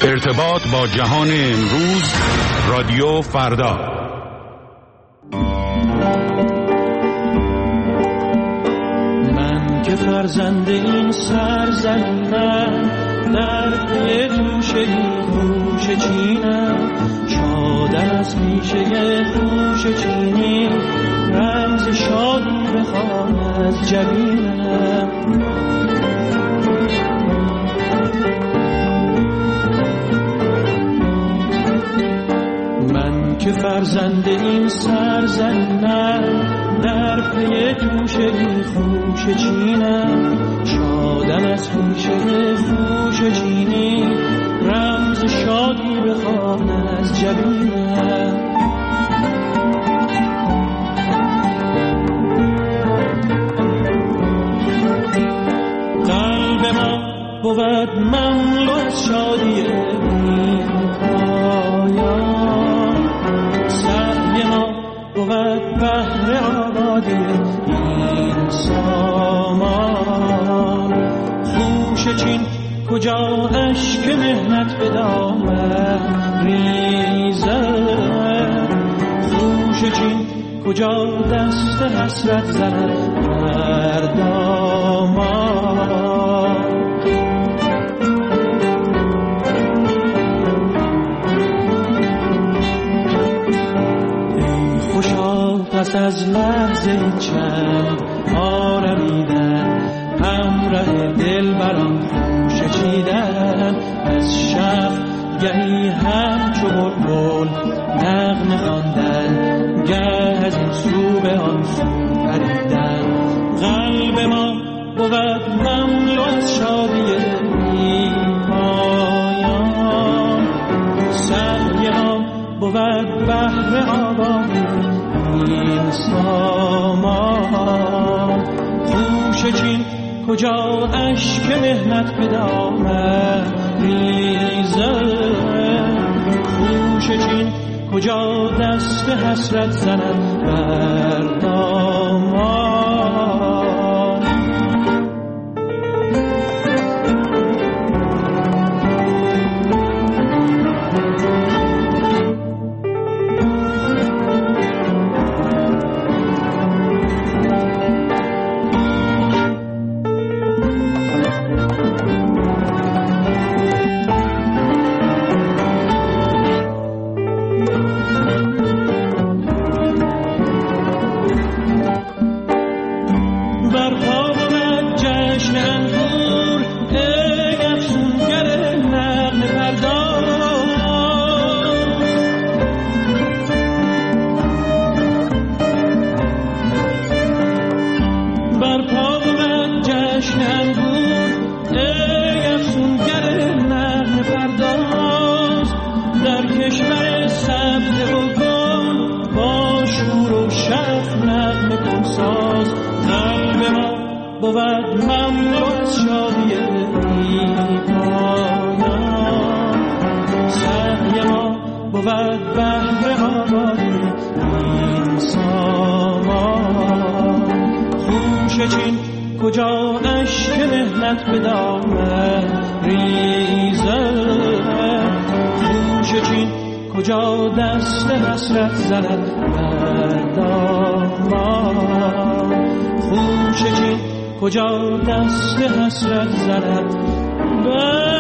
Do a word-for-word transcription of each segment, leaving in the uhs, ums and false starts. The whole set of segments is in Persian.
ارتباط با جهان امروز، رادیو فردا. من که فرزند این سرزمینم، در پی توشه این خوشه چینم، شادم از پیشه خوشه چینی، رمز شادی بخوام از جبینم. من که فرزند این سرزمینم، در پی توشه این خوشه چینم، شادم از خوشه خوشه چینی، رمز شادی بخوان از جبینم. قلب ما بود مملو از شادی این پایان، سعی ما بود بهر آبادی این سامان. خوشه چین کجا اشک مهنت به دامن ریزد، خوشه چین کجا دست حسرت زند بر دامان. ای خوشا پس از لحظه چند آرمیدن، همراه دل برام خوشه چیدن، از شب گهی هم چو بلبل نغمه خواندن، گه از این سو به آن سو پریدن. قلب ما بود مملو از شادی بی پایان، سعی ما بود بهر آبادی این سامان. خوشه چین کجا اشک مهنت به دامن ریزد، خوشه چین کجا دست حسرت زند بر دامان. کجا اشک مهنت به دامن ریزد، خوشه چین کجا دست حسرت زند بر دامان. خوشه چین کجا دست حسرت زند بر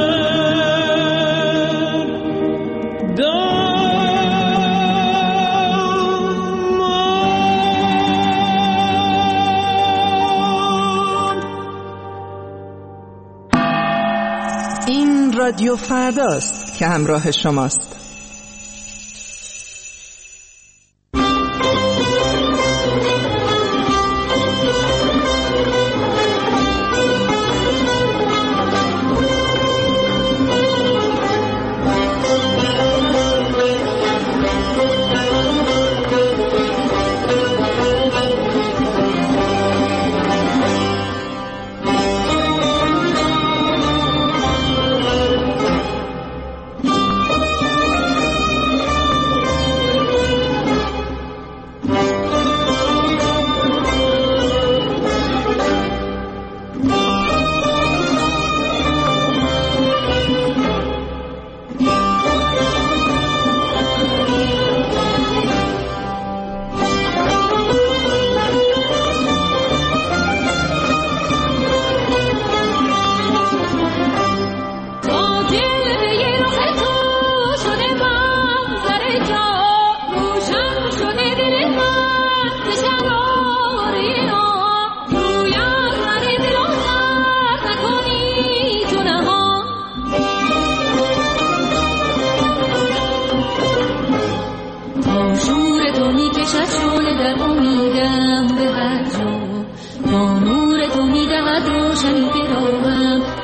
دامان. رادیو فرداست که همراه شماست.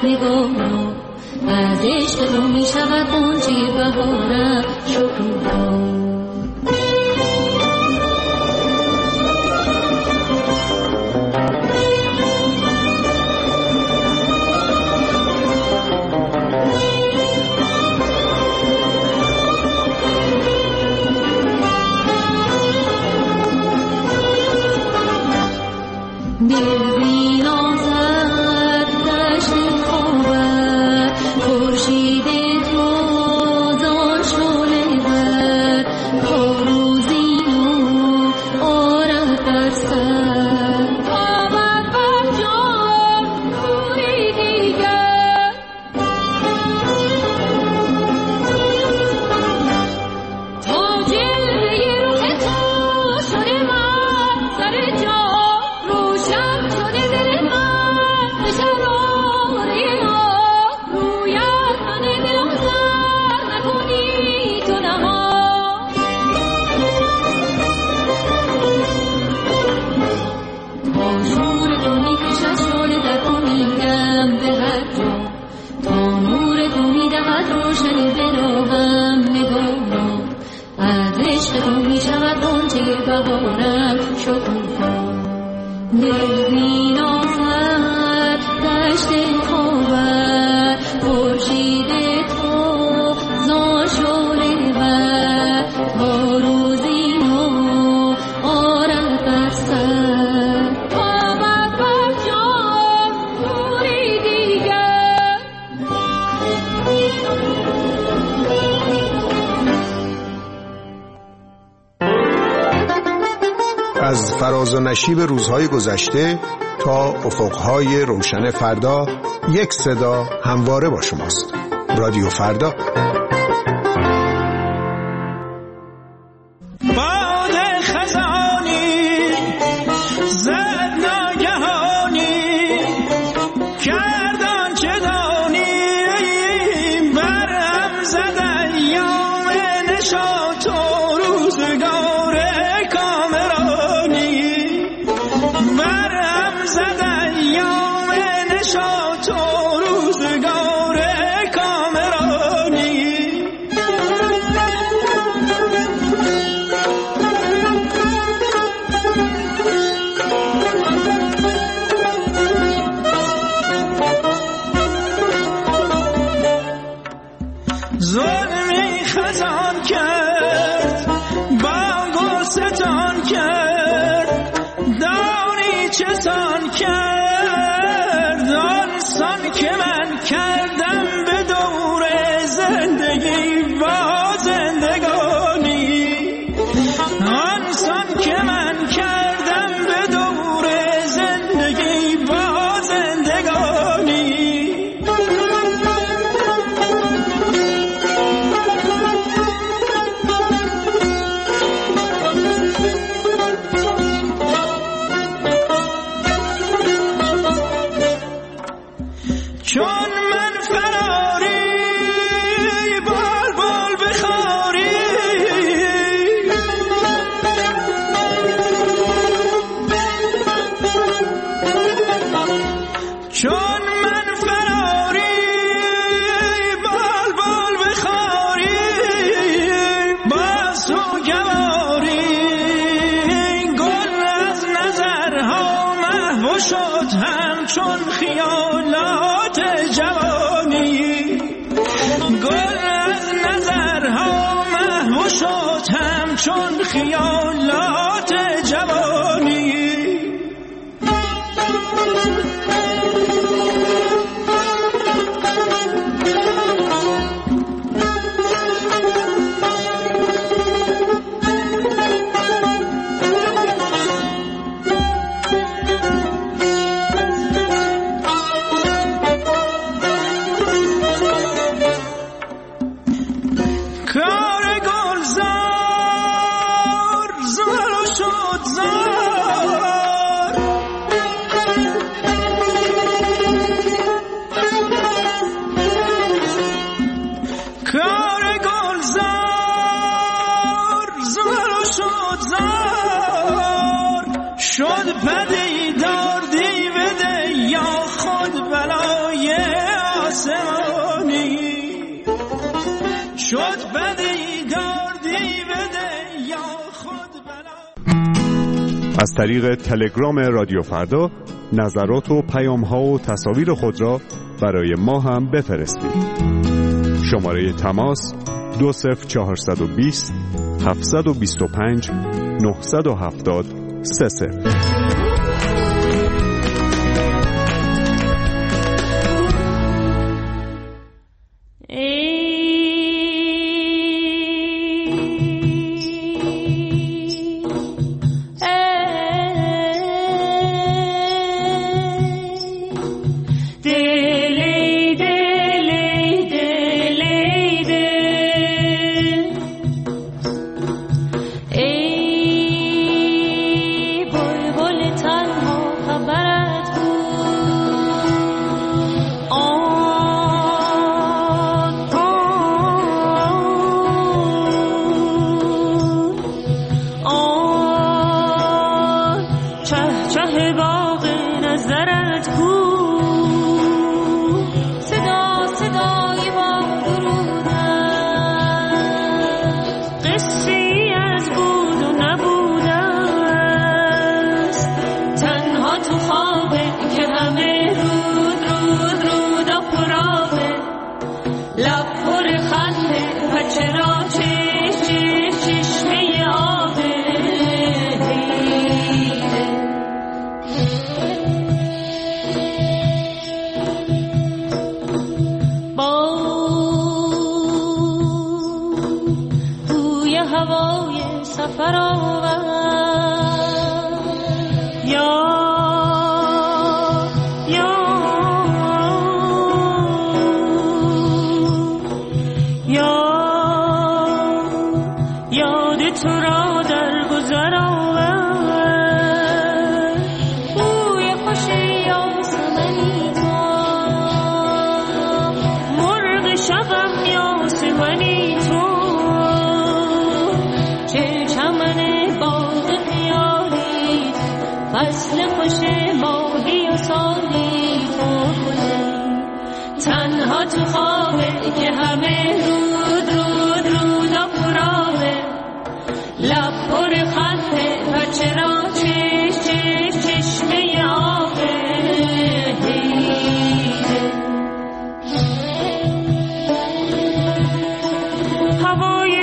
نگاه از عشق تو می شود غنچه بهارم شکوفا. از فراز و نشیب روزهای گذشته تا افقهای روشن فردا، یک صدا همواره با شماست. رادیو فردا. چون خیالات جوانی شد پدیدار دیو ده یا خود بلای شد بده ای دردی بده یا خود بلا. از طریق تلگرام رادیو فردا نظرات و پیام ها و تصاویر خود را برای ما هم بفرستید. شماره تماس دو صفر چهارصد و بیست هفتصد و بیست و پنج نهصد و هفتاد سه صفر. فصل خوش ماهی و سالی تو تنها تو خوابه که همه رود رود رود و پرابه لب پر خنده و چرا چش چش چشمه آبه هوای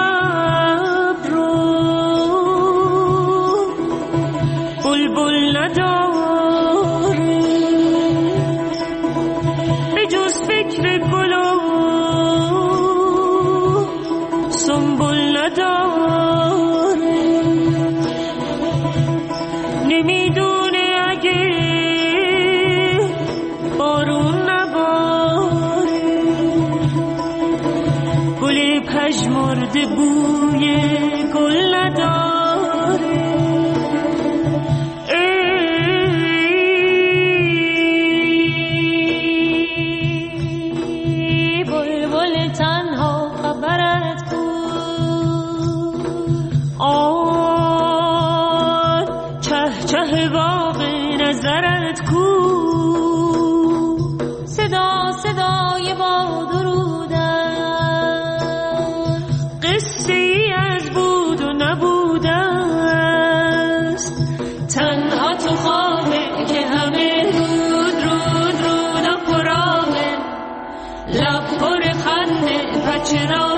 پژمرده بوی گل نداره ای بلبل تنها خبرت کو آن چه چه باغ نظرت کو صدا صدای باد چرا